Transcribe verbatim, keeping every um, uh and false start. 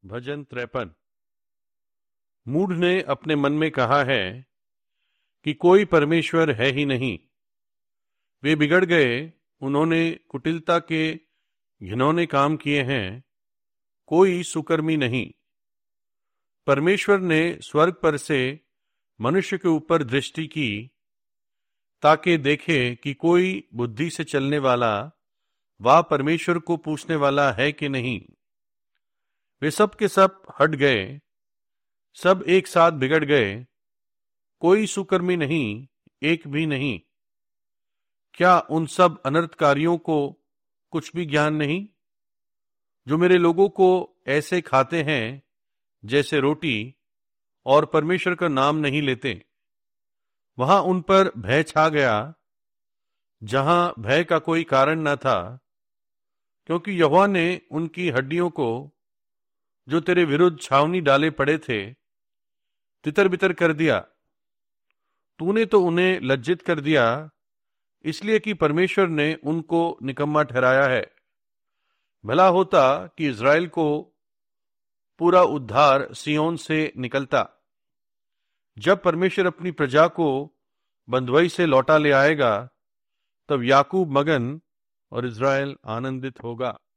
भजन त्रेपन। मूढ़ ने अपने मन में कहा है कि कोई परमेश्वर है ही नहीं। वे बिगड़ गए, उन्होंने कुटिलता के घिनौने काम किए हैं, कोई सुकर्मी नहीं। परमेश्वर ने स्वर्ग पर से मनुष्य के ऊपर दृष्टि की ताकि देखे कि कोई बुद्धि से चलने वाला वा परमेश्वर को पूछने वाला है कि नहीं। वे सब के सब हट गए, सब एक साथ बिगड़ गए, कोई सुकर्मी नहीं, एक भी नहीं। क्या उन सब अनर्थकारियों को कुछ भी ज्ञान नहीं, जो मेरे लोगों को ऐसे खाते हैं जैसे रोटी और परमेश्वर का नाम नहीं लेते? वहां उन पर भय छा गया जहां भय का कोई कारण न था, क्योंकि यहोवा ने उनकी हड्डियों को जो तेरे विरुद्ध छावनी डाले पड़े थे तितर बितर कर दिया। तूने तो उन्हें लज्जित कर दिया, इसलिए कि परमेश्वर ने उनको निकम्मा ठहराया है। भला होता कि इज़राइल को पूरा उद्धार सियोन से निकलता। जब परमेश्वर अपनी प्रजा को बंधुआई से लौटा ले आएगा, तब याकूब मगन और इज़राइल आनंदित होगा।